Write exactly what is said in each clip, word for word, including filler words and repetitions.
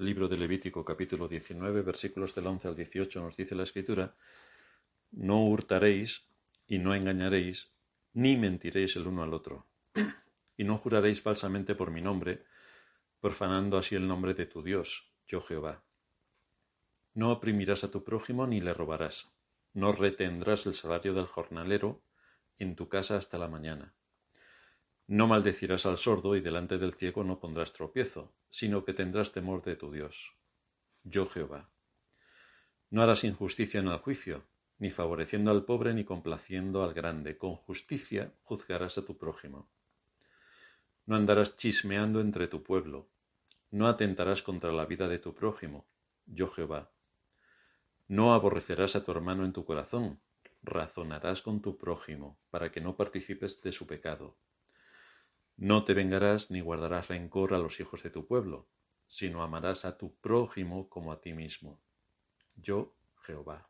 libro de Levítico capítulo diecinueve, versículos del once al dieciocho, nos dice la Escritura: no hurtaréis y no engañaréis, ni mentiréis el uno al otro, y no juraréis falsamente por mi nombre, profanando así el nombre de tu Dios, yo Jehová. No oprimirás a tu prójimo ni le robarás. No retendrás el salario del jornalero en tu casa hasta la mañana. No maldecirás al sordo y delante del ciego no pondrás tropiezo, sino que tendrás temor de tu Dios, yo Jehová. No harás injusticia en el juicio, ni favoreciendo al pobre ni complaciendo al grande. Con justicia juzgarás a tu prójimo. No andarás chismeando entre tu pueblo. No atentarás contra la vida de tu prójimo, yo Jehová. No aborrecerás a tu hermano en tu corazón. Razonarás con tu prójimo, para que no participes de su pecado. No te vengarás ni guardarás rencor a los hijos de tu pueblo, sino amarás a tu prójimo como a ti mismo, yo Jehová.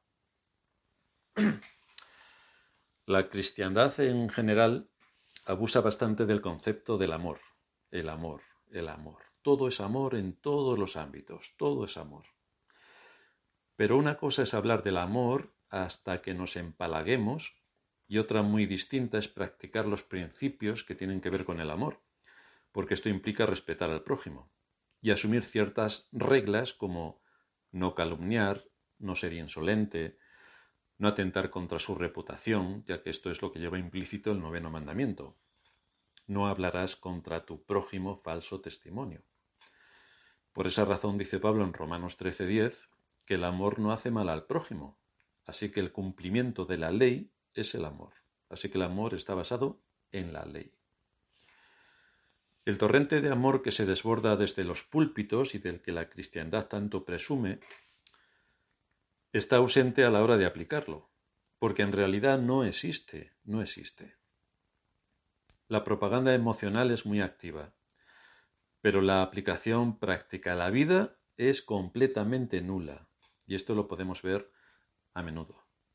La cristiandad en general abusa bastante del concepto del amor. El amor, el amor. Todo es amor en todos los ámbitos, todo es amor. Pero una cosa es hablar del amor hasta que nos empalaguemos y otra muy distinta es practicar los principios que tienen que ver con el amor, porque esto implica respetar al prójimo y asumir ciertas reglas como no calumniar, no ser insolente, no atentar contra su reputación, ya que esto es lo que lleva implícito el noveno mandamiento. No hablarás contra tu prójimo falso testimonio. Por esa razón dice Pablo en Romanos trece diez que el amor no hace mal al prójimo, así que el cumplimiento de la ley es el amor. Así que el amor está basado en la ley. El torrente de amor que se desborda desde los púlpitos y del que la cristiandad tanto presume está ausente a la hora de aplicarlo, porque en realidad no existe, no existe. La propaganda emocional es muy activa, pero la aplicación práctica a la vida es completamente nula, y esto lo podemos ver a menudo.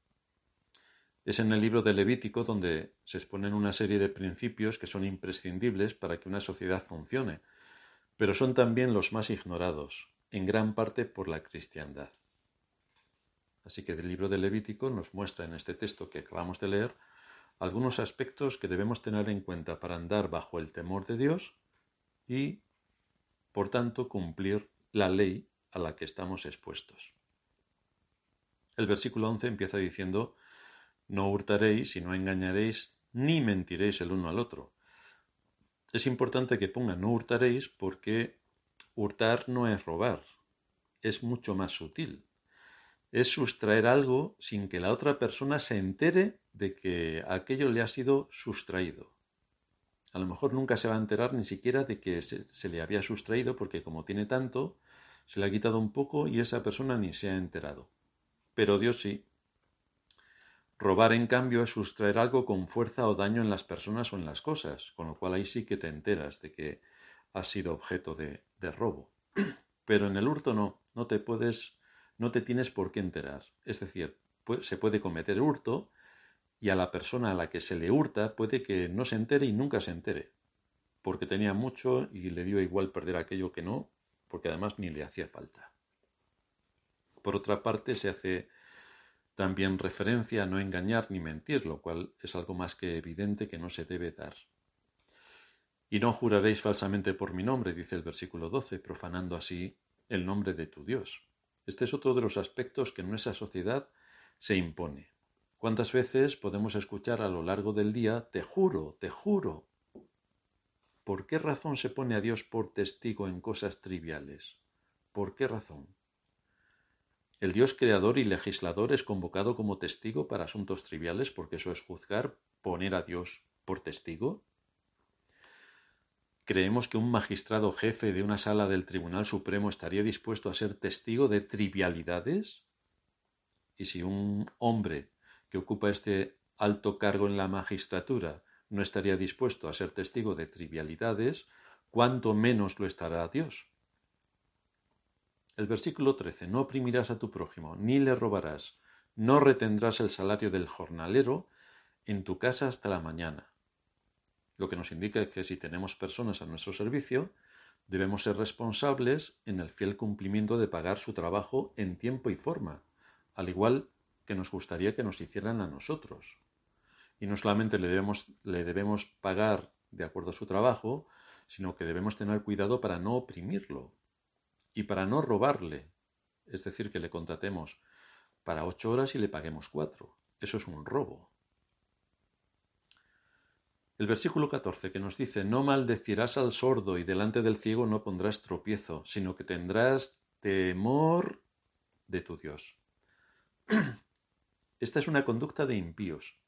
Es en el libro de Levítico donde se exponen una serie de principios que son imprescindibles para que una sociedad funcione, pero son también los más ignorados, en gran parte por la cristiandad. Así que el libro de Levítico nos muestra en este texto que acabamos de leer algunos aspectos que debemos tener en cuenta para andar bajo el temor de Dios y, por tanto, cumplir la ley a la que estamos expuestos. El versículo once empieza diciendo: no hurtaréis y no engañaréis, ni mentiréis el uno al otro. Es importante que ponga no hurtaréis porque hurtar no es robar, es mucho más sutil. Es sustraer algo sin que la otra persona se entere de que aquello le ha sido sustraído. A lo mejor nunca se va a enterar ni siquiera de que se, se le había sustraído porque como tiene tanto, se le ha quitado un poco y esa persona ni se ha enterado. Pero Dios sí. Robar, en cambio, es sustraer algo con fuerza o daño en las personas o en las cosas, con lo cual ahí sí que te enteras de que has sido objeto de, de robo. Pero en el hurto no, no te puedes, no te tienes por qué enterar. Es decir, pues, se puede cometer hurto y a la persona a la que se le hurta puede que no se entere y nunca se entere, porque tenía mucho y le dio igual perder aquello que no, porque además ni le hacía falta. Por otra parte, se hace también referencia a no engañar ni mentir, lo cual es algo más que evidente que no se debe dar. Y no juraréis falsamente por mi nombre, dice el versículo doce, profanando así el nombre de tu Dios. Este es otro de los aspectos que en nuestra sociedad se impone. ¿Cuántas veces podemos escuchar a lo largo del día, te juro, te juro? ¿Por qué razón se pone a Dios por testigo en cosas triviales? ¿Por qué razón? ¿El Dios creador y legislador es convocado como testigo para asuntos triviales porque eso es juzgar, poner a Dios por testigo? ¿Creemos que un magistrado jefe de una sala del Tribunal Supremo estaría dispuesto a ser testigo de trivialidades? Y si un hombre que ocupa este alto cargo en la magistratura no estaría dispuesto a ser testigo de trivialidades, ¿cuánto menos lo estará Dios? El versículo trece, no oprimirás a tu prójimo, ni le robarás, no retendrás el salario del jornalero en tu casa hasta la mañana. Lo que nos indica es que si tenemos personas a nuestro servicio, Debemos ser responsables en el fiel cumplimiento de pagar su trabajo en tiempo y forma, al igual que nos gustaría que nos hicieran a nosotros. Y no solamente le debemos, le debemos pagar de acuerdo a su trabajo, sino que debemos tener cuidado para no oprimirlo y para no robarle. Es decir, que le contratemos para ocho horas y le paguemos cuatro. Eso es un robo. El versículo catorce que nos dice: no maldecirás al sordo y delante del ciego no pondrás tropiezo, sino que tendrás temor de tu Dios. Esta es una conducta de impíos.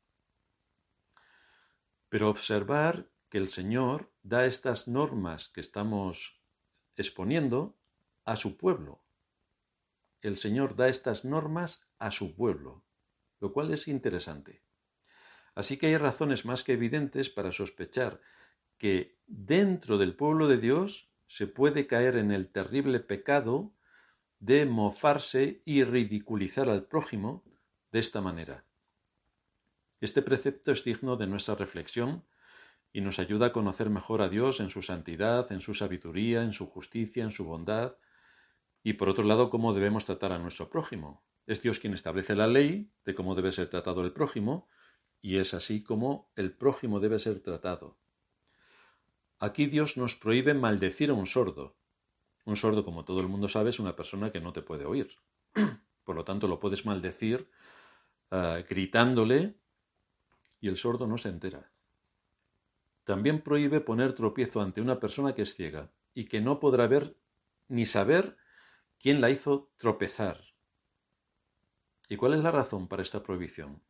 Pero observar que el Señor da estas normas que estamos exponiendo a su pueblo. El Señor da estas normas a su pueblo, lo cual es interesante. Así que hay razones más que evidentes para sospechar que dentro del pueblo de Dios se puede caer en el terrible pecado de mofarse y ridiculizar al prójimo de esta manera. Este precepto es digno de nuestra reflexión y nos ayuda a conocer mejor a Dios en su santidad, en su sabiduría, en su justicia, en su bondad, y por otro lado, cómo debemos tratar a nuestro prójimo. Es Dios quien establece la ley de cómo debe ser tratado el prójimo, y es así como el prójimo debe ser tratado. Aquí Dios nos prohíbe maldecir a un sordo. Un sordo, como todo el mundo sabe, es una persona que no te puede oír. Por lo tanto, lo puedes maldecir uh, gritándole y el sordo no se entera. También prohíbe poner tropiezo ante una persona que es ciega y que no podrá ver ni saber quién la hizo tropezar. ¿Y cuál es la razón para esta prohibición?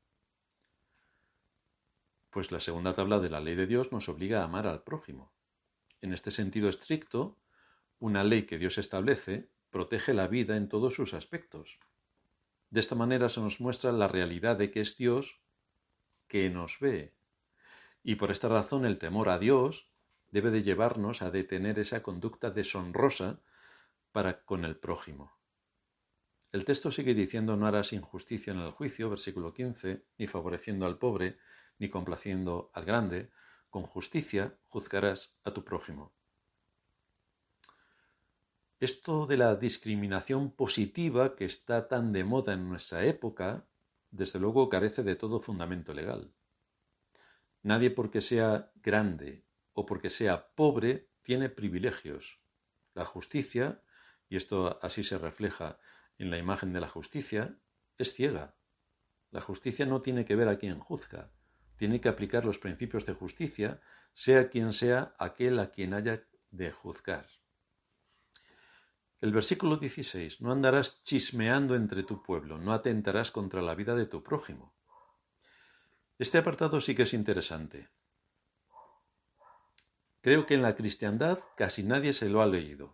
Pues la segunda tabla de la ley de Dios nos obliga a amar al prójimo. En este sentido estricto, una ley que Dios establece protege la vida en todos sus aspectos. De esta manera se nos muestra la realidad de que es Dios que nos ve. Y por esta razón el temor a Dios debe de llevarnos a detener esa conducta deshonrosa para con el prójimo. El texto sigue diciendo: no harás injusticia en el juicio, versículo quince, ni favoreciendo al pobre, ni complaciendo al grande, con justicia juzgarás a tu prójimo. Esto de la discriminación positiva que está tan de moda en nuestra época, desde luego carece de todo fundamento legal. Nadie porque sea grande o porque sea pobre tiene privilegios. La justicia, y esto así se refleja en la imagen de la justicia, es ciega. La justicia no tiene que ver a quien juzga. Tiene que aplicar los principios de justicia, sea quien sea aquel a quien haya de juzgar. El versículo dieciséis: no andarás chismeando entre tu pueblo, no atentarás contra la vida de tu prójimo. Este apartado sí que es interesante. Creo que en la cristiandad casi nadie se lo ha leído,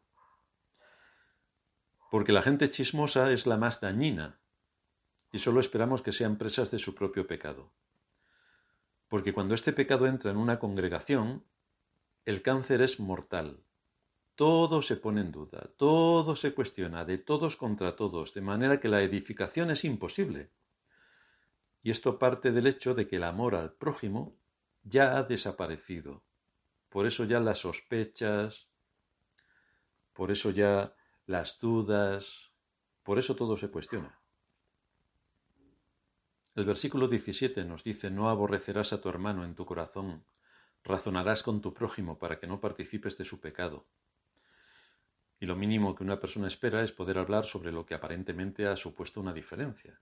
porque la gente chismosa es la más dañina y solo esperamos que sean presas de su propio pecado. Porque cuando este pecado entra en una congregación, el cáncer es mortal. Todo se pone en duda, todo se cuestiona, de todos contra todos, de manera que la edificación es imposible. Y esto parte del hecho de que el amor al prójimo ya ha desaparecido. Por eso ya las sospechas, por eso ya las dudas, por eso todo se cuestiona. El versículo diecisiete nos dice: no aborrecerás a tu hermano en tu corazón, razonarás con tu prójimo para que no participes de su pecado. Y lo mínimo que una persona espera es poder hablar sobre lo que aparentemente ha supuesto una diferencia.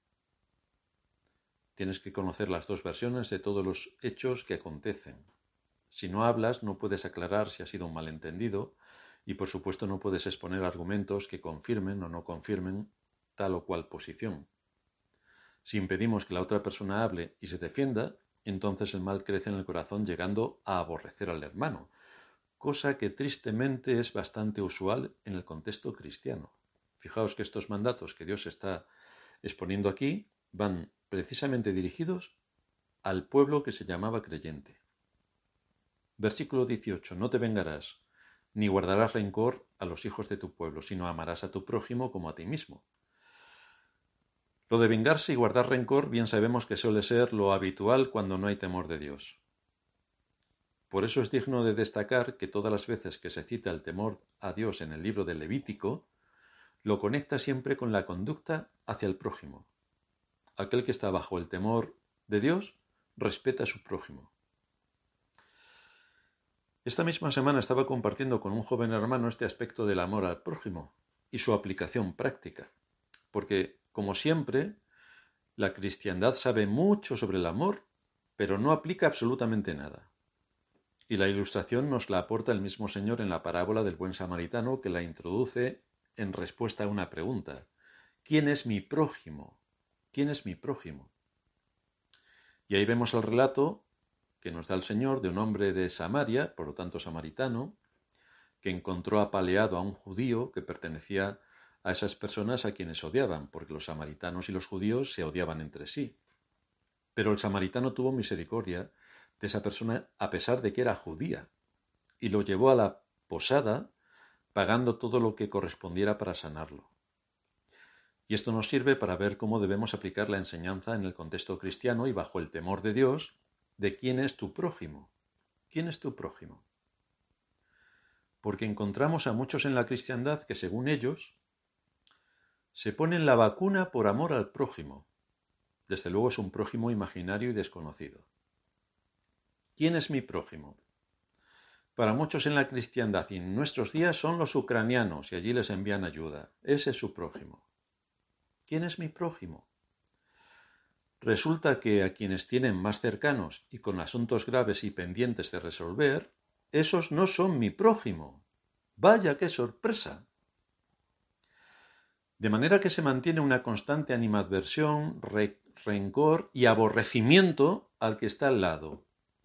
Tienes que conocer las dos versiones de todos los hechos que acontecen. Si no hablas, no puedes aclarar si ha sido un malentendido y, por supuesto, no puedes exponer argumentos que confirmen o no confirmen tal o cual posición. Si impedimos que la otra persona hable y se defienda, entonces el mal crece en el corazón, llegando a aborrecer al hermano, cosa que tristemente es bastante usual en el contexto cristiano. Fijaos que estos mandatos que Dios está exponiendo aquí van precisamente dirigidos al pueblo que se llamaba creyente. Versículo dieciocho: no te vengarás, ni guardarás rencor a los hijos de tu pueblo, sino amarás a tu prójimo como a ti mismo. Lo de vengarse y guardar rencor bien sabemos que suele ser lo habitual cuando no hay temor de Dios. Por eso es digno de destacar que todas las veces que se cita el temor a Dios en el libro del Levítico, lo conecta siempre con la conducta hacia el prójimo. Aquel que está bajo el temor de Dios respeta a su prójimo. Esta misma semana estaba compartiendo con un joven hermano este aspecto del amor al prójimo y su aplicación práctica, porque, como siempre, la cristiandad sabe mucho sobre el amor, pero no aplica absolutamente nada. Y la ilustración nos la aporta el mismo Señor en la parábola del buen samaritano, que la introduce en respuesta a una pregunta. ¿Quién es mi prójimo? ¿Quién es mi prójimo? Y ahí vemos el relato que nos da el Señor de un hombre de Samaria, por lo tanto samaritano, que encontró apaleado a un judío que pertenecía a esas personas a quienes odiaban, porque los samaritanos y los judíos se odiaban entre sí. Pero el samaritano tuvo misericordia de esa persona a pesar de que era judía, y lo llevó a la posada pagando todo lo que correspondiera para sanarlo. Y esto nos sirve para ver cómo debemos aplicar la enseñanza en el contexto cristiano y bajo el temor de Dios de quién es tu prójimo. ¿Quién es tu prójimo? Porque encontramos a muchos en la cristiandad que, según ellos, se ponen la vacuna por amor al prójimo. Desde luego es un prójimo imaginario y desconocido. ¿Quién es mi prójimo? Para muchos en la cristiandad y en nuestros días son los ucranianos y allí les envían ayuda. Ese es su prójimo. ¿Quién es mi prójimo? Resulta que a quienes tienen más cercanos y con asuntos graves y pendientes de resolver, esos no son mi prójimo. ¡Vaya qué sorpresa! De manera que se mantiene una constante animadversión, re- rencor y aborrecimiento al que está al lado.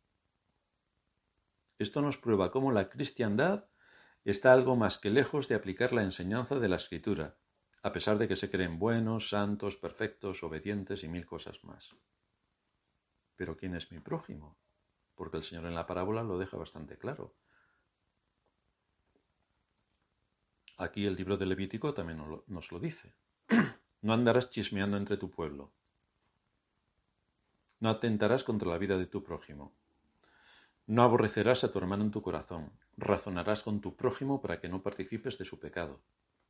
Esto nos prueba cómo la cristiandad está algo más que lejos de aplicar la enseñanza de la Escritura, a pesar de que se creen buenos, santos, perfectos, obedientes y mil cosas más. Pero ¿quién es mi prójimo? Porque el Señor en la parábola lo deja bastante claro. Aquí el libro de Levítico también nos lo, nos lo dice. No andarás chismeando entre tu pueblo. No atentarás contra la vida de tu prójimo. No aborrecerás a tu hermano en tu corazón. Razonarás con tu prójimo para que no participes de su pecado.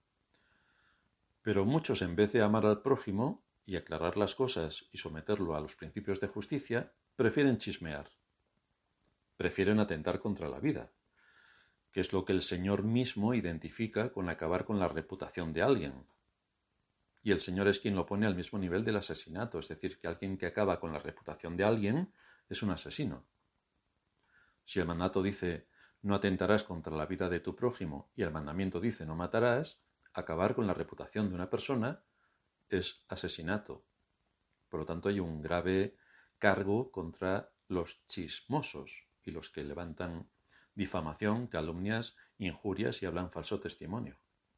Pero muchos, en vez de amar al prójimo y aclarar las cosas y someterlo a los principios de justicia, prefieren chismear. Prefieren atentar contra la vida, que es lo que el Señor mismo identifica con acabar con la reputación de alguien. Y el Señor es quien lo pone al mismo nivel del asesinato, es decir, que alguien que acaba con la reputación de alguien es un asesino. Si el mandato dice no atentarás contra la vida de tu prójimo y el mandamiento dice no matarás, acabar con la reputación de una persona es asesinato. Por lo tanto, hay un grave cargo contra los chismosos y los que levantan difamación, calumnias, injurias y hablan falso testimonio.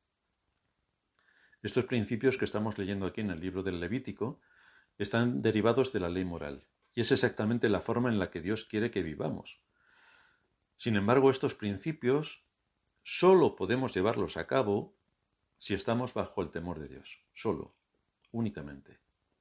Estos principios que estamos leyendo aquí en el libro del Levítico están derivados de la ley moral y es exactamente la forma en la que Dios quiere que vivamos. Sin embargo, estos principios solo podemos llevarlos a cabo si estamos bajo el temor de Dios, solo, únicamente.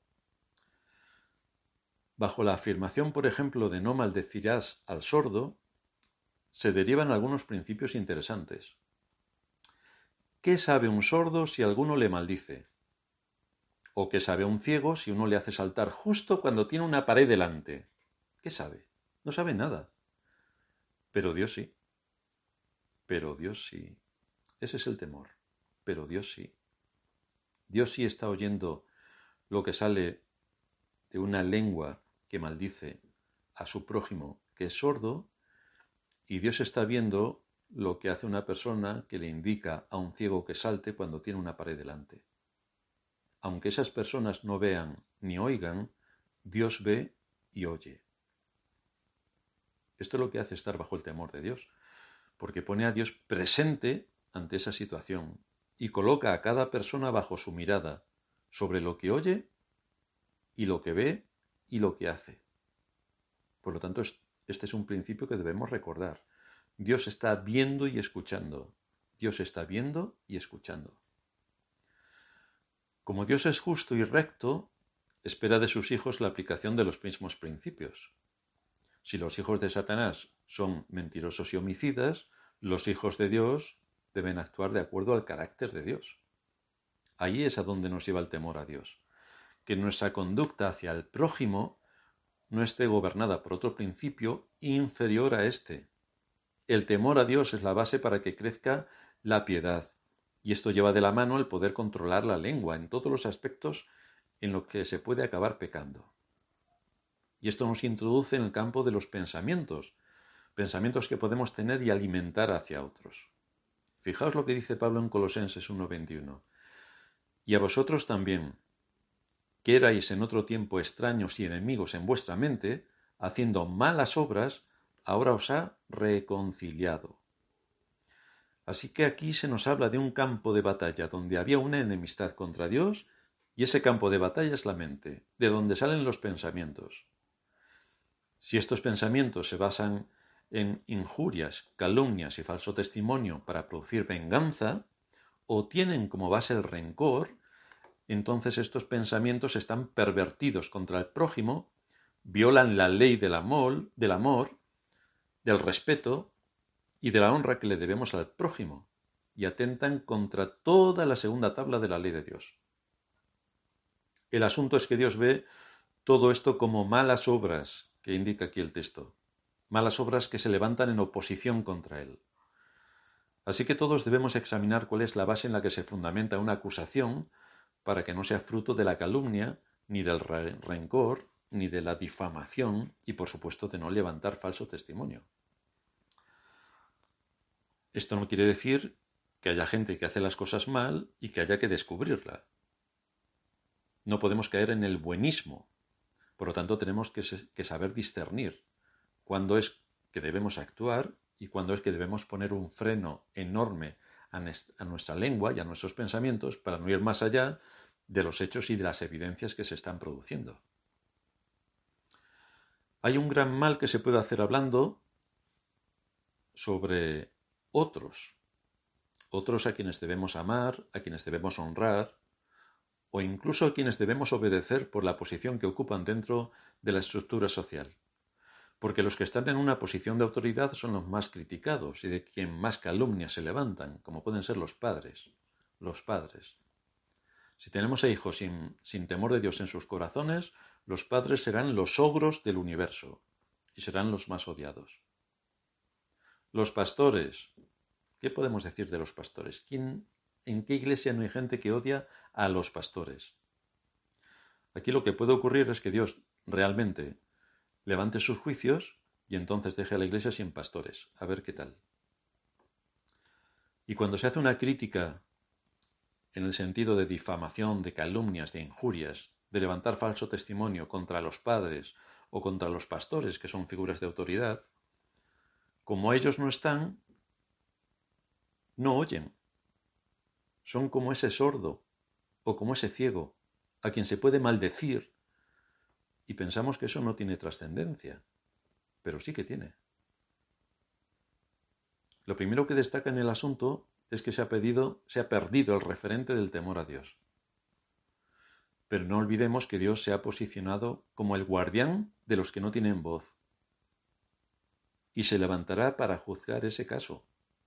Bajo la afirmación, por ejemplo, de no maldecirás al sordo, se derivan algunos principios interesantes. ¿Qué sabe un sordo si alguno le maldice? ¿O qué sabe un ciego si uno le hace saltar justo cuando tiene una pared delante? ¿Qué sabe? No sabe nada. Pero Dios sí. Pero Dios sí. Ese es el temor. Pero Dios sí. Dios sí está oyendo lo que sale de una lengua que maldice a su prójimo que es sordo, y Dios está viendo lo que hace una persona que le indica a un ciego que salte cuando tiene una pared delante. Aunque esas personas no vean ni oigan, Dios ve y oye. Esto es lo que hace estar bajo el temor de Dios, porque pone a Dios presente ante esa situación y coloca a cada persona bajo su mirada sobre lo que oye y lo que ve y lo que hace. Por lo tanto, este es un principio que debemos recordar. Dios está viendo y escuchando. Dios está viendo y escuchando. Como Dios es justo y recto, espera de sus hijos la aplicación de los mismos principios. Si los hijos de Satanás son mentirosos y homicidas, los hijos de Dios deben actuar de acuerdo al carácter de Dios. Ahí es a donde nos lleva el temor a Dios. Que nuestra conducta hacia el prójimo no esté gobernada por otro principio inferior a este. El temor a Dios es la base para que crezca la piedad. Y esto lleva de la mano el poder controlar la lengua en todos los aspectos en los que se puede acabar pecando. Y esto nos introduce en el campo de los pensamientos, pensamientos que podemos tener y alimentar hacia otros. Fijaos lo que dice Pablo en Colosenses uno veintiuno. Y a vosotros también, que erais en otro tiempo extraños y enemigos en vuestra mente, haciendo malas obras, ahora os ha reconciliado. Así que aquí se nos habla de un campo de batalla donde había una enemistad contra Dios, y ese campo de batalla es la mente, de donde salen los pensamientos. Si estos pensamientos se basan en injurias, calumnias y falso testimonio para producir venganza, o tienen como base el rencor, entonces estos pensamientos están pervertidos contra el prójimo, violan la ley del amor, del amor, del respeto y de la honra que le debemos al prójimo, y atentan contra toda la segunda tabla de la ley de Dios. El asunto es que Dios ve todo esto como malas obras, que indica aquí el texto, malas obras que se levantan en oposición contra Él. Así que todos debemos examinar cuál es la base en la que se fundamenta una acusación para que no sea fruto de la calumnia, ni del rencor, ni de la difamación y, por supuesto, de no levantar falso testimonio. Esto no quiere decir que haya gente que hace las cosas mal y que haya que descubrirla. No podemos caer en el buenismo. Por lo tanto, tenemos que, que saber discernir cuándo es que debemos actuar y cuándo es que debemos poner un freno enorme a, a nuestra lengua y a nuestros pensamientos para no ir más allá de los hechos y de las evidencias que se están produciendo. Hay un gran mal que se puede hacer hablando sobre otros, otros a quienes debemos amar, a quienes debemos honrar, o incluso a quienes debemos obedecer por la posición que ocupan dentro de la estructura social. Porque los que están en una posición de autoridad son los más criticados y de quien más calumnias se levantan, como pueden ser los padres. Los padres. Si tenemos a hijos sin, sin temor de Dios en sus corazones, los padres serán los ogros del universo y serán los más odiados. Los pastores. ¿Qué podemos decir de los pastores? ¿Quién, ¿En qué iglesia no hay gente que odia a los pastores? Aquí lo que puede ocurrir es que Dios realmente levante sus juicios y entonces deje a la iglesia sin pastores. A ver qué tal. Y cuando se hace una crítica en el sentido de difamación, de calumnias, de injurias, de levantar falso testimonio contra los padres o contra los pastores, que son figuras de autoridad, como ellos no están, no oyen. Son como ese sordo o como ese ciego, a quien se puede maldecir, y pensamos que eso no tiene trascendencia, pero sí que tiene. Lo primero que destaca en el asunto es que se ha, pedido, se ha perdido el referente del temor a Dios. Pero no olvidemos que Dios se ha posicionado como el guardián de los que no tienen voz, y se levantará para juzgar ese caso.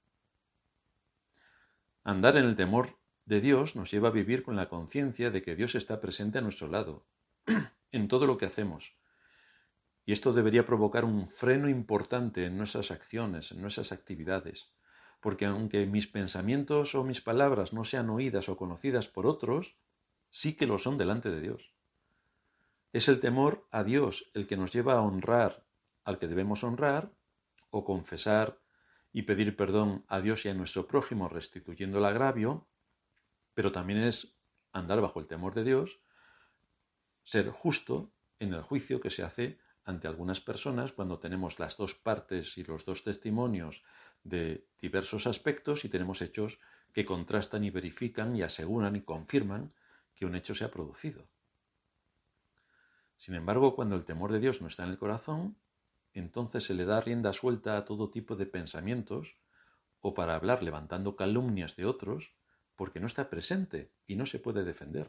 Andar en el temor de Dios nos lleva a vivir con la conciencia de que Dios está presente a nuestro lado, en todo lo que hacemos. Y esto debería provocar un freno importante en nuestras acciones, en nuestras actividades, porque aunque mis pensamientos o mis palabras no sean oídas o conocidas por otros, sí que lo son delante de Dios. Es el temor a Dios el que nos lleva a honrar al que debemos honrar, o confesar y pedir perdón a Dios y a nuestro prójimo restituyendo el agravio, pero también es andar bajo el temor de Dios, ser justo en el juicio que se hace ante algunas personas cuando tenemos las dos partes y los dos testimonios de diversos aspectos y tenemos hechos que contrastan y verifican y aseguran y confirman que un hecho se ha producido. Sin embargo, cuando el temor de Dios no está en el corazón, entonces se le da rienda suelta a todo tipo de pensamientos o para hablar levantando calumnias de otros porque no está presente y no se puede defender.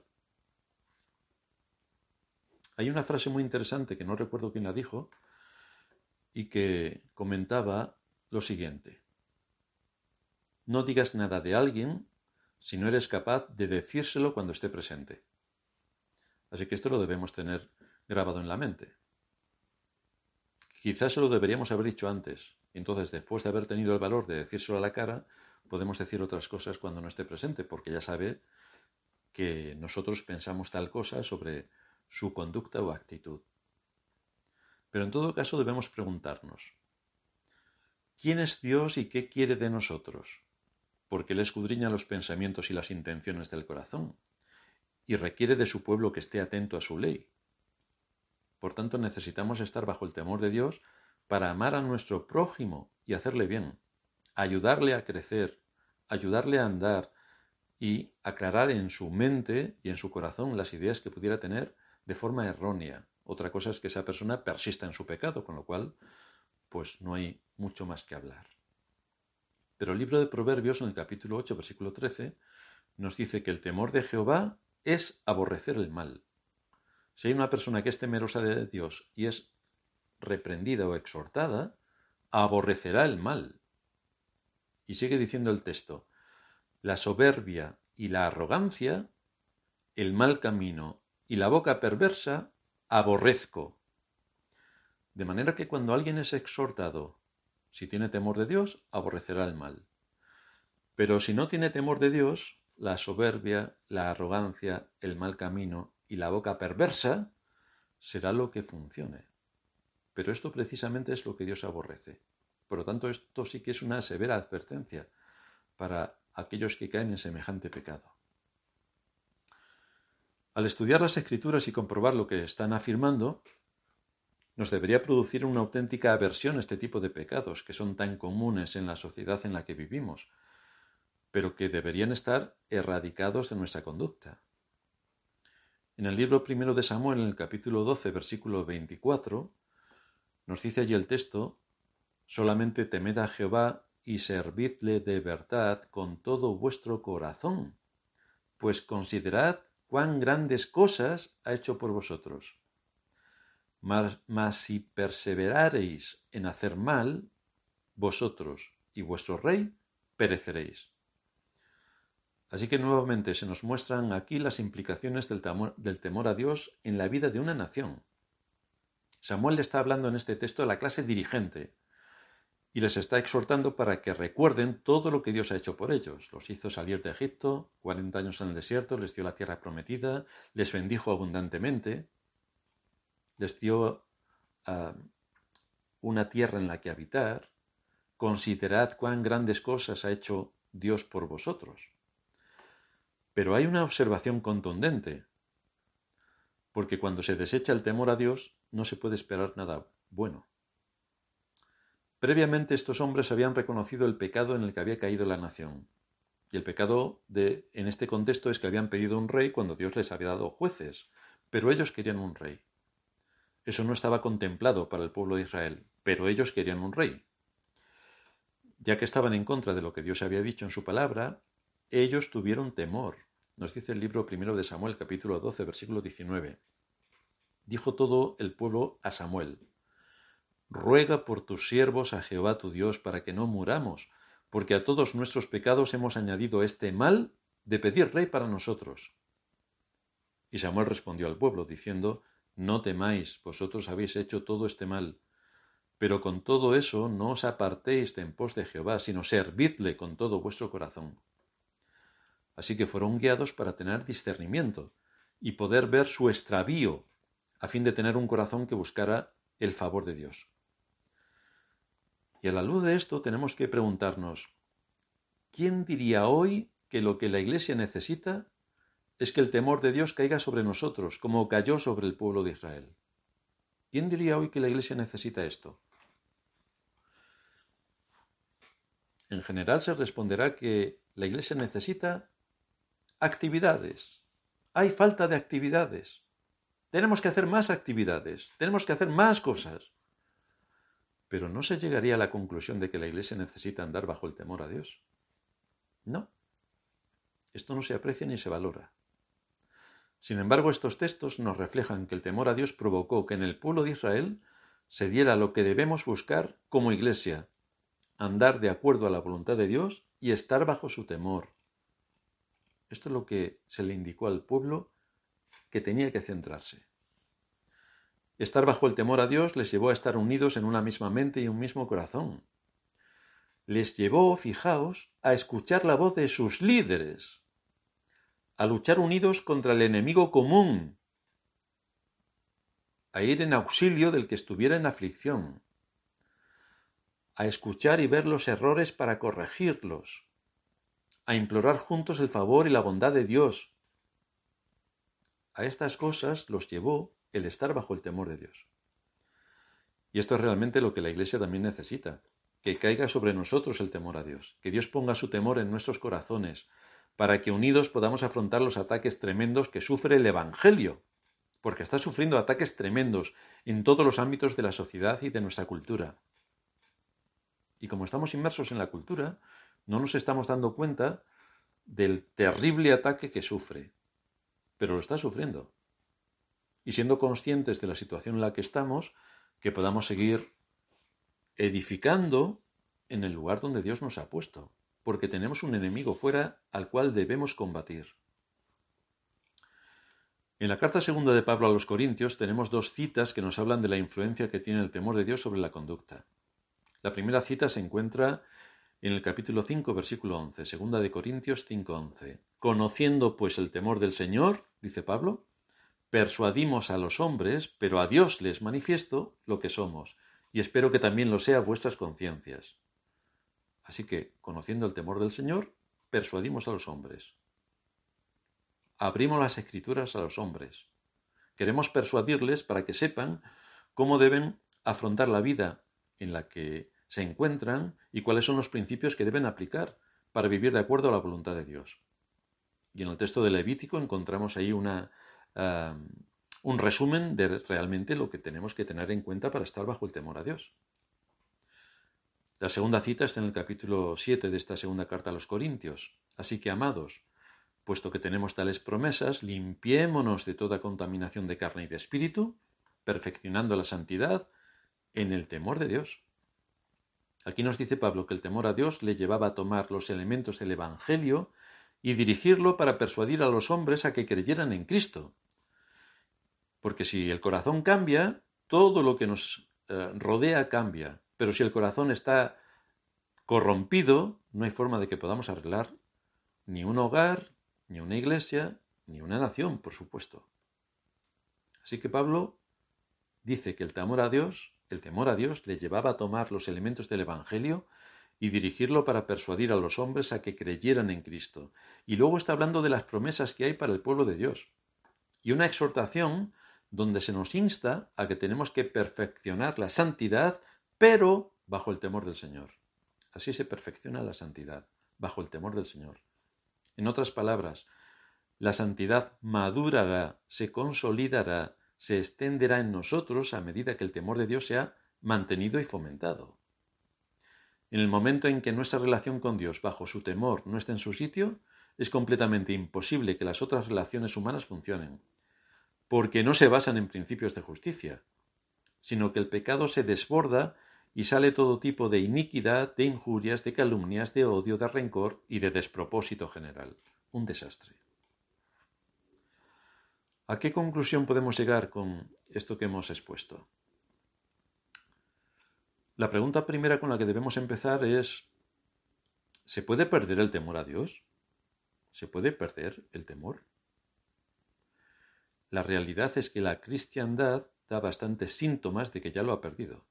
Hay una frase muy interesante que no recuerdo quién la dijo y que comentaba lo siguiente: no digas nada de alguien si no eres capaz de decírselo cuando esté presente. Así que esto lo debemos tener grabado en la mente. Quizás se lo deberíamos haber dicho antes. Y entonces, después de haber tenido el valor de decírselo a la cara, podemos decir otras cosas cuando no esté presente, porque ya sabe que nosotros pensamos tal cosa sobre su conducta o actitud. Pero en todo caso debemos preguntarnos: ¿quién es Dios y qué quiere de nosotros? Porque Él escudriña los pensamientos y las intenciones del corazón, y requiere de su pueblo que esté atento a su ley. Por tanto, necesitamos estar bajo el temor de Dios para amar a nuestro prójimo y hacerle bien, ayudarle a crecer, ayudarle a andar y aclarar en su mente y en su corazón las ideas que pudiera tener de forma errónea. Otra cosa es que esa persona persista en su pecado, con lo cual, pues no hay mucho más que hablar. Pero el libro de Proverbios, en el capítulo ocho, versículo trece, nos dice que el temor de Jehová es aborrecer el mal. Si hay una persona que es temerosa de Dios y es reprendida o exhortada, aborrecerá el mal. Y sigue diciendo el texto: la soberbia y la arrogancia, el mal camino y la boca perversa, aborrezco. De manera que cuando alguien es exhortado, si tiene temor de Dios, aborrecerá el mal. Pero si no tiene temor de Dios, la soberbia, la arrogancia, el mal camino y la boca perversa será lo que funcione. Pero esto precisamente es lo que Dios aborrece. Por lo tanto, esto sí que es una severa advertencia para aquellos que caen en semejante pecado. Al estudiar las Escrituras y comprobar lo que están afirmando, nos debería producir una auténtica aversión a este tipo de pecados que son tan comunes en la sociedad en la que vivimos, pero que deberían estar erradicados de nuestra conducta. En el libro primero de Samuel, en el capítulo doce, versículo veinticuatro, nos dice allí el texto: solamente temed a Jehová y servidle de verdad con todo vuestro corazón, pues considerad cuán grandes cosas ha hecho por vosotros. Mas, mas si perseverareis en hacer mal, vosotros y vuestro rey pereceréis. Así que nuevamente se nos muestran aquí las implicaciones del temor, del temor a Dios en la vida de una nación. Samuel le está hablando en este texto a la clase dirigente y les está exhortando para que recuerden todo lo que Dios ha hecho por ellos. Los hizo salir de Egipto, cuarenta años en el desierto, les dio la tierra prometida, les bendijo abundantemente, les dio uh, una tierra en la que habitar. Considerad cuán grandes cosas ha hecho Dios por vosotros. Pero hay una observación contundente, porque cuando se desecha el temor a Dios, no se puede esperar nada bueno. Previamente estos hombres habían reconocido el pecado en el que había caído la nación. Y el pecado de, en este contexto es que habían pedido un rey cuando Dios les había dado jueces, pero ellos querían un rey. Eso no estaba contemplado para el pueblo de Israel, pero ellos querían un rey. Ya que estaban en contra de lo que Dios había dicho en su palabra, ellos tuvieron temor. Nos dice el libro primero de Samuel, capítulo doce, versículo diecinueve. Dijo todo el pueblo a Samuel: ruega por tus siervos a Jehová tu Dios para que no muramos, porque a todos nuestros pecados hemos añadido este mal de pedir rey para nosotros. Y Samuel respondió al pueblo, diciendo: no temáis, vosotros habéis hecho todo este mal, pero con todo eso no os apartéis de en pos de Jehová, sino servidle con todo vuestro corazón. Así que fueron guiados para tener discernimiento y poder ver su extravío, a fin de tener un corazón que buscara el favor de Dios. Y a la luz de esto tenemos que preguntarnos: ¿quién diría hoy que lo que la Iglesia necesita es que el temor de Dios caiga sobre nosotros, como cayó sobre el pueblo de Israel? ¿Quién diría hoy que la Iglesia necesita esto? En general se responderá que la Iglesia necesita actividades. Hay falta de actividades. Tenemos que hacer más actividades, tenemos que hacer más cosas. Pero no se llegaría a la conclusión de que la Iglesia necesita andar bajo el temor a Dios. No. Esto no se aprecia ni se valora. Sin embargo, estos textos nos reflejan que el temor a Dios provocó que en el pueblo de Israel se diera lo que debemos buscar como Iglesia: andar de acuerdo a la voluntad de Dios y estar bajo su temor. Esto es lo que se le indicó al pueblo que tenía que centrarse. Estar bajo el temor a Dios les llevó a estar unidos en una misma mente y un mismo corazón. Les llevó, fijaos, a escuchar la voz de sus líderes, a luchar unidos contra el enemigo común, a ir en auxilio del que estuviera en aflicción, a escuchar y ver los errores para corregirlos, a implorar juntos el favor y la bondad de Dios. A estas cosas los llevó el estar bajo el temor de Dios. Y esto es realmente lo que la Iglesia también necesita, que caiga sobre nosotros el temor a Dios, que Dios ponga su temor en nuestros corazones, para que unidos podamos afrontar los ataques tremendos que sufre el Evangelio, porque está sufriendo ataques tremendos en todos los ámbitos de la sociedad y de nuestra cultura. Y como estamos inmersos en la cultura, no nos estamos dando cuenta del terrible ataque que sufre, pero lo está sufriendo. Y siendo conscientes de la situación en la que estamos, que podamos seguir edificando en el lugar donde Dios nos ha puesto, porque tenemos un enemigo fuera al cual debemos combatir. En la carta segunda de Pablo a los Corintios tenemos dos citas que nos hablan de la influencia que tiene el temor de Dios sobre la conducta. La primera cita se encuentra en el capítulo cinco, versículo once, segunda de Corintios cinco, once. Conociendo pues el temor del Señor, dice Pablo, persuadimos a los hombres, pero a Dios les manifiesto lo que somos, y espero que también lo sea vuestras conciencias. Así que, conociendo el temor del Señor, persuadimos a los hombres. Abrimos las Escrituras a los hombres. Queremos persuadirles para que sepan cómo deben afrontar la vida en la que se encuentran y cuáles son los principios que deben aplicar para vivir de acuerdo a la voluntad de Dios. Y en el texto de Levítico encontramos ahí una, uh, un resumen de realmente lo que tenemos que tener en cuenta para estar bajo el temor a Dios. La segunda cita está en el capítulo siete de esta segunda carta a los Corintios. Así que, amados, puesto que tenemos tales promesas, limpiémonos de toda contaminación de carne y de espíritu, perfeccionando la santidad en el temor de Dios. Aquí nos dice Pablo que el temor a Dios le llevaba a tomar los elementos del Evangelio y dirigirlo para persuadir a los hombres a que creyeran en Cristo. Porque si el corazón cambia, todo lo que nos eh, rodea cambia. Pero si el corazón está corrompido, no hay forma de que podamos arreglar ni un hogar, ni una iglesia, ni una nación, por supuesto. Así que Pablo dice que el temor a Dios, el temor a Dios le llevaba a tomar los elementos del Evangelio y dirigirlo para persuadir a los hombres a que creyeran en Cristo. Y luego está hablando de las promesas que hay para el pueblo de Dios. Y una exhortación donde se nos insta a que tenemos que perfeccionar la santidad, pero bajo el temor del Señor. Así se perfecciona la santidad, bajo el temor del Señor. En otras palabras, la santidad madurará, se consolidará, se extenderá en nosotros a medida que el temor de Dios sea mantenido y fomentado. En el momento en que nuestra relación con Dios bajo su temor no esté en su sitio, es completamente imposible que las otras relaciones humanas funcionen, porque no se basan en principios de justicia, sino que el pecado se desborda y sale todo tipo de iniquidad, de injurias, de calumnias, de odio, de rencor y de despropósito general. Un desastre. ¿A qué conclusión podemos llegar con esto que hemos expuesto? La pregunta primera con la que debemos empezar es: ¿se puede perder el temor a Dios? ¿Se puede perder el temor? La realidad es que la cristiandad da bastantes síntomas de que ya lo ha perdido.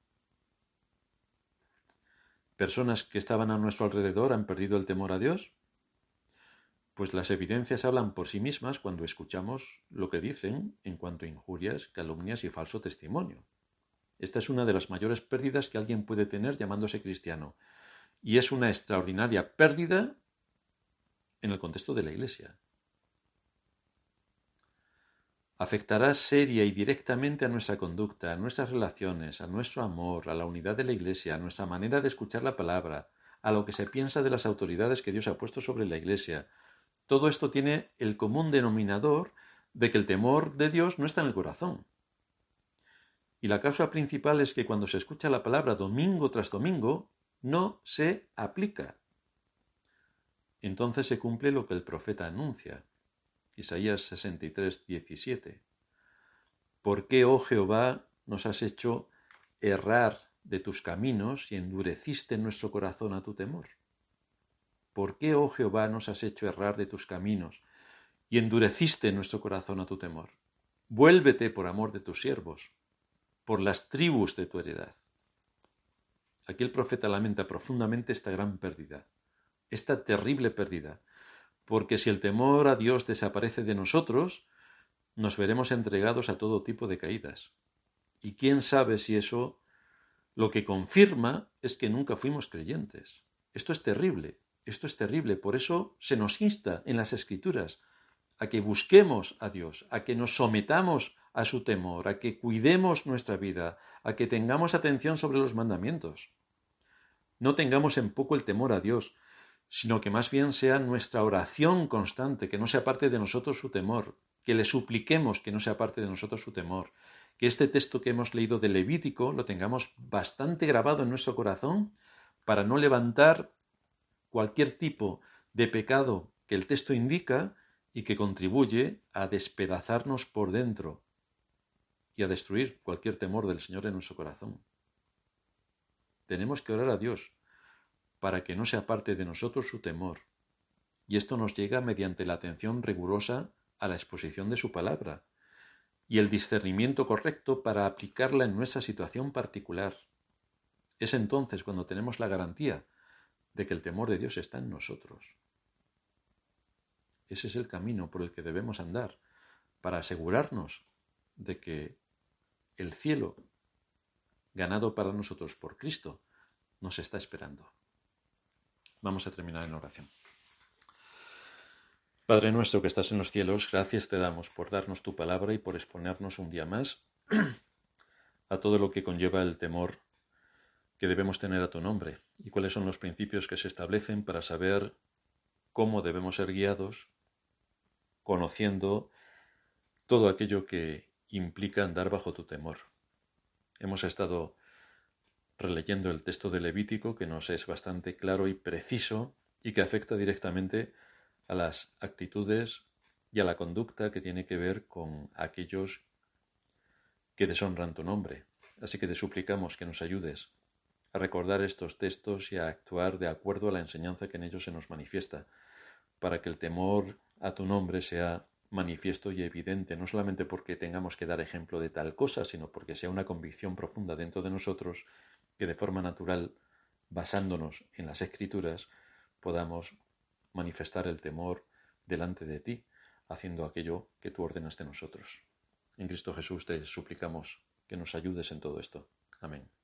¿Personas que estaban a nuestro alrededor han perdido el temor a Dios? Pues las evidencias hablan por sí mismas cuando escuchamos lo que dicen en cuanto a injurias, calumnias y falso testimonio. Esta es una de las mayores pérdidas que alguien puede tener llamándose cristiano. Y es una extraordinaria pérdida en el contexto de la Iglesia. Afectará seria y directamente a nuestra conducta, a nuestras relaciones, a nuestro amor, a la unidad de la Iglesia, a nuestra manera de escuchar la palabra, a lo que se piensa de las autoridades que Dios ha puesto sobre la Iglesia. Todo esto tiene el común denominador de que el temor de Dios no está en el corazón. Y la causa principal es que cuando se escucha la palabra domingo tras domingo, no se aplica. Entonces se cumple lo que el profeta anuncia. Isaías sesenta y tres, diecisiete. ¿Por qué, oh Jehová, nos has hecho errar de tus caminos y endureciste nuestro corazón a tu temor? ¿Por qué, oh Jehová, nos has hecho errar de tus caminos y endureciste nuestro corazón a tu temor? Vuélvete por amor de tus siervos, por las tribus de tu heredad. Aquí el profeta lamenta profundamente esta gran pérdida, esta terrible pérdida, porque si el temor a Dios desaparece de nosotros, nos veremos entregados a todo tipo de caídas. Y quién sabe si eso lo que confirma es que nunca fuimos creyentes. Esto es terrible, esto es terrible. Por eso se nos insta en las Escrituras a que busquemos a Dios, a que nos sometamos a su temor, a que cuidemos nuestra vida, a que tengamos atención sobre los mandamientos. No tengamos en poco el temor a Dios, sino que más bien sea nuestra oración constante, que no se aparte de nosotros su temor, que le supliquemos que no se aparte de nosotros su temor, que este texto que hemos leído de Levítico lo tengamos bastante grabado en nuestro corazón para no levantar cualquier tipo de pecado que el texto indica y que contribuye a despedazarnos por dentro y a destruir cualquier temor del Señor en nuestro corazón. Tenemos que orar a Dios para que no se aparte de nosotros su temor. Y esto nos llega mediante la atención rigurosa a la exposición de su palabra y el discernimiento correcto para aplicarla en nuestra situación particular. Es entonces cuando tenemos la garantía de que el temor de Dios está en nosotros. Ese es el camino por el que debemos andar para asegurarnos de que el cielo, ganado para nosotros por Cristo, nos está esperando. Vamos a terminar en oración. Padre nuestro que estás en los cielos, gracias te damos por darnos tu palabra y por exponernos un día más a todo lo que conlleva el temor que debemos tener a tu nombre y cuáles son los principios que se establecen para saber cómo debemos ser guiados, conociendo todo aquello que implica andar bajo tu temor. Hemos estado releyendo el texto de Levítico, que nos es bastante claro y preciso y que afecta directamente a las actitudes y a la conducta que tiene que ver con aquellos que deshonran tu nombre. Así que te suplicamos que nos ayudes a recordar estos textos y a actuar de acuerdo a la enseñanza que en ellos se nos manifiesta, para que el temor a tu nombre sea manifiesto y evidente, no solamente porque tengamos que dar ejemplo de tal cosa, sino porque sea una convicción profunda dentro de nosotros que de forma natural, basándonos en las Escrituras, podamos manifestar el temor delante de ti, haciendo aquello que tú ordenas de nosotros. En Cristo Jesús te suplicamos que nos ayudes en todo esto. Amén.